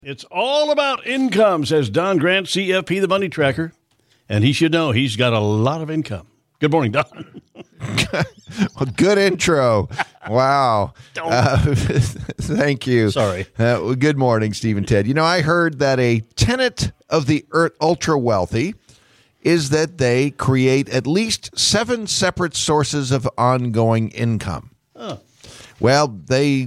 It's all about income, says Don Grant, CFP, the money tracker. And he should know he's got a lot of income. Good morning, Don. Well, good intro. Wow. Thank you. Sorry. Good morning, Steve and Ted. You know, I heard that a tenet of the ultra wealthy is that they create at least 7 separate sources of ongoing income. Oh. Well, they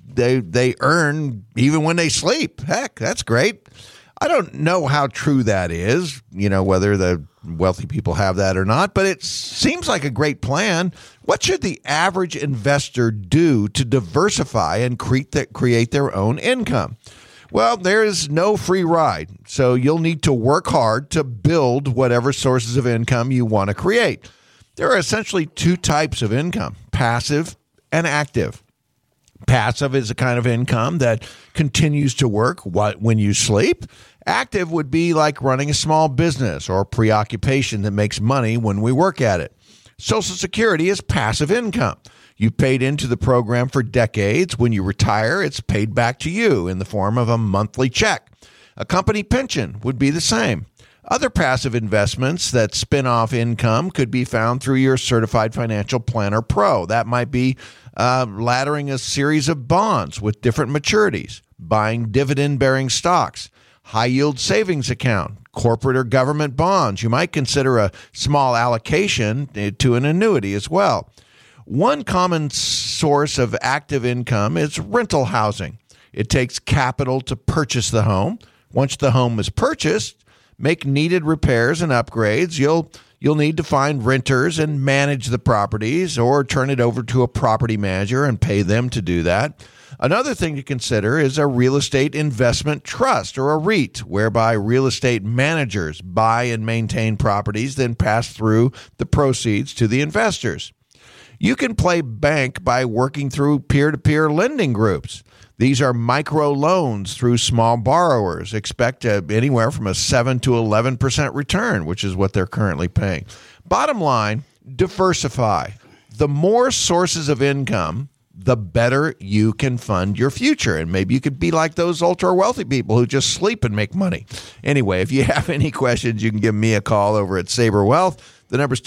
earn even when they sleep. Heck, that's great. I don't know how true that is, whether the wealthy people have that or not, but it seems like a great plan. What should the average investor do to diversify and create their own income? Well, there is no free ride, so you'll need to work hard to build whatever sources of income you want to create. There are essentially 2 types of income, passive and active. Passive is a kind of income that continues to work when you sleep. Active would be like running a small business or preoccupation that makes money when we work at it. Social Security is passive income. You paid into the program for decades. When you retire, it's paid back to you in the form of a monthly check. A company pension would be the same. Other passive investments that spin off income could be found through your Certified Financial Planner Pro. That might be laddering a series of bonds with different maturities, buying dividend-bearing stocks, high-yield savings account, corporate or government bonds. You might consider a small allocation to an annuity as well. One common source of active income is rental housing. It takes capital to purchase the home. Once the home is purchased, make needed repairs and upgrades. You'll need to find renters and manage the properties or turn it over to a property manager and pay them to do that. Another thing to consider is a real estate investment trust or a REIT, whereby real estate managers buy and maintain properties, then pass through the proceeds to the investors. You can play bank by working through peer-to-peer lending groups. These are micro loans through small borrowers. Expect anywhere from a 7 to 11% return, which is what they're currently paying. Bottom line, diversify. The more sources of income, the better you can fund your future. And maybe you could be like those ultra wealthy people who just sleep and make money. Anyway, if you have any questions, you can give me a call over at Sabre Wealth. The number's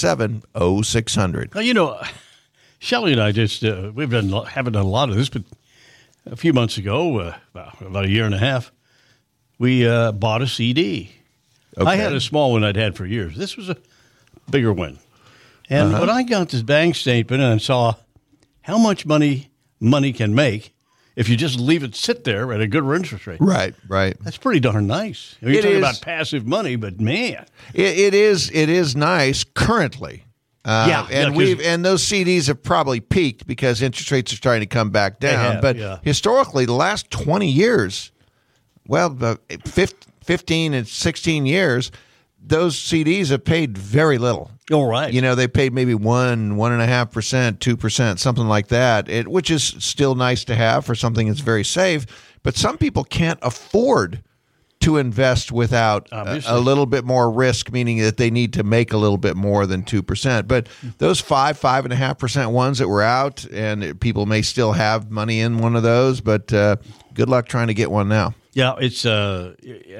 267-0600. Now, Shelley and I haven't done a lot of this, but a few months ago, about a year and a half, we bought a CD. Okay. I had a small one I'd had for years. This was a bigger one. And when I got this bank statement and saw how much money can make if you just leave it sit there at a good interest rate. Right. That's pretty darn nice. You're talking about passive money, but man. It is nice currently. And those CDs have probably peaked because interest rates are starting to come back down. Historically, the last 20 years, 15 and 16 years, those CDs have paid very little. Oh, right. They paid maybe 1.5%, 2%, something like that, which is still nice to have for something that's very safe. But some people can't afford to invest without a little bit more risk, meaning that they need to make a little bit more than 2%. But those 5.5% ones that were out, and people may still have money in one of those, but good luck trying to get one now. Yeah, it's a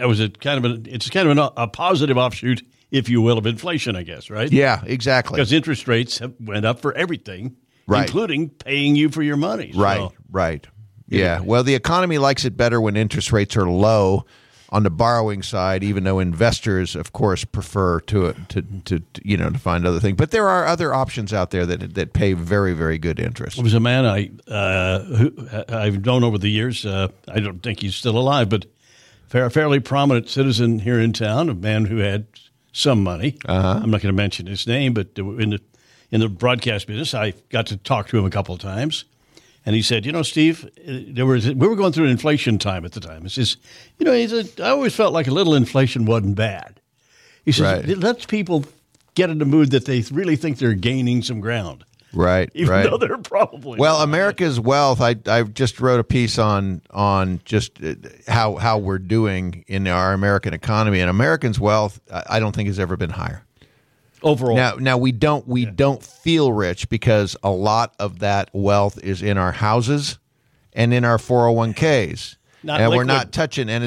positive offshoot, if you will, of inflation, I guess, right? Yeah, exactly. Because interest rates went up for everything, including paying you for your money. Right. Yeah. Well, the economy likes it better when interest rates are low on the borrowing side, even though investors, of course, prefer to find other things. But there are other options out there that pay very, very good interest. There was a man who I've known over the years. I don't think he's still alive, but a fairly prominent citizen here in town, a man who had some money. I'm not going to mention his name, but in the broadcast business, I got to talk to him a couple of times. And he said, Steve, we were going through an inflation time at the time. He says, I always felt like a little inflation wasn't bad. He says, It lets people get in the mood that they really think they're gaining some ground. Right. Even though they're probably not. America's wealth. I just wrote a piece on just how we're doing in our American economy, and Americans' wealth I don't think has ever been higher. Overall. Now we don't feel rich because a lot of that wealth is in our houses and in our 401ks. and we're liquid. not touching. And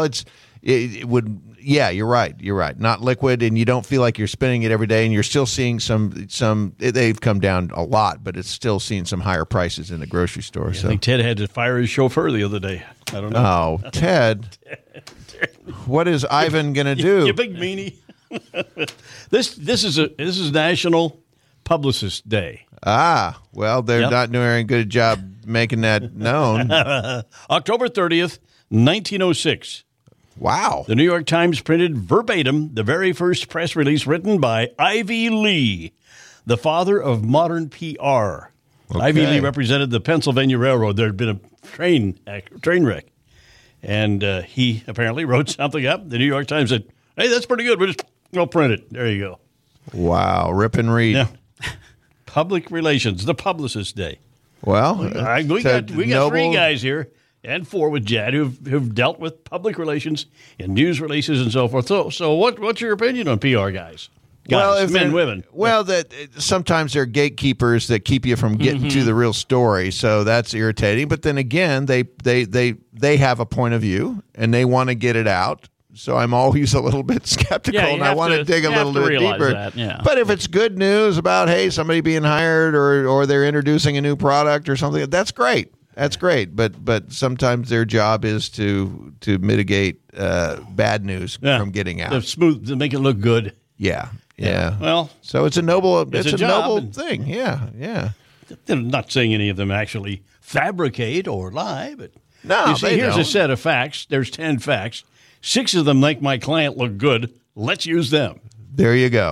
it would. Yeah, you're right. You're right. Not liquid, and you don't feel like you're spinning it every day, and you're still seeing some. They've come down a lot, but it's still seeing some higher prices in the grocery store. I think Ted had to fire his chauffeur the other day. I don't know. Oh, Ted. What is Ivan going to do? You big meanie. This is National Publicist Day. Ah, well, they're not doing a good job making that known. October 30th, 1906. Wow. The New York Times printed verbatim the very first press release written by Ivy Lee, the father of modern PR. Okay. Ivy Lee represented the Pennsylvania Railroad. There had been a train wreck. And he apparently wrote something up. The New York Times said, hey, that's pretty good. We'll print it. There you go. Wow. Rip and read. Yeah. Public relations, the Publicist Day. Well, we got 3 guys here, and 4 with Jad, who've dealt with public relations and news releases and so forth. So what's your opinion on PR guys? Guys, men, women. Well, that sometimes they're gatekeepers that keep you from getting to the real story, so that's irritating. But then again, they have a point of view and they want to get it out. So I'm always a little bit skeptical, and I want to dig a little bit deeper. Yeah. But if it's good news about, hey, somebody being hired or they're introducing a new product or something, that's great. That's great. But sometimes their job is to mitigate bad news from getting out. To make it look good. Yeah. Well, so it's a noble noble thing. Yeah. They're not saying any of them actually fabricate or lie, but no, here's a set of facts. There's 10 facts. 6 of them make my client look good. Let's use them. There you go.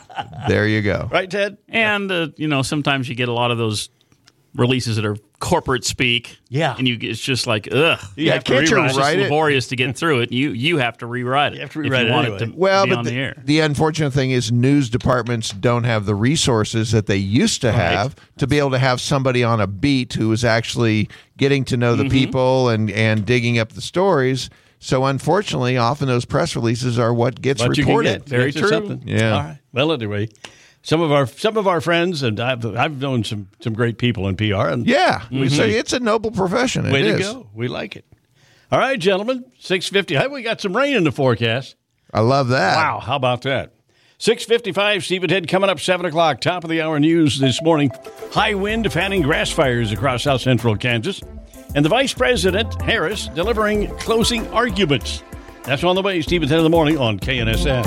Right, Ted? And, sometimes you get a lot of those releases that are corporate speak. Yeah. And it's just like, ugh. You have to rewrite it. It's laborious to get through it. You have to rewrite it. You have to rewrite it anyway. Be on the air. The unfortunate thing is news departments don't have the resources that they used to have to be able to have somebody on a beat who is actually getting to know the people and digging up the stories. So unfortunately, often those press releases are what gets reported. Very true. Something. Yeah. All right. Well, anyway, some of our friends, and I've known some great people in PR. And we say it's a noble profession. Way to go. We like it. All right, gentlemen. 6:50. Hey, we got some rain in the forecast. I love that. Wow. How about that? 6:55. Steve and Ted coming up 7 o'clock. Top of the hour news this morning. High wind fanning grass fires across south central Kansas. And the Vice President, Harris, delivering closing arguments. That's on the way. Steve and Ted in the morning on KNSS.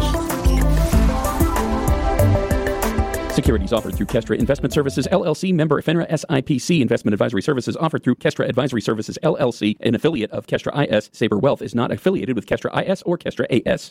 Securities offered through Kestra Investment Services, LLC, member FINRA SIPC. Investment advisory services offered through Kestra Advisory Services, LLC, an affiliate of Kestra IS. Saber Wealth is not affiliated with Kestra IS or Kestra AS.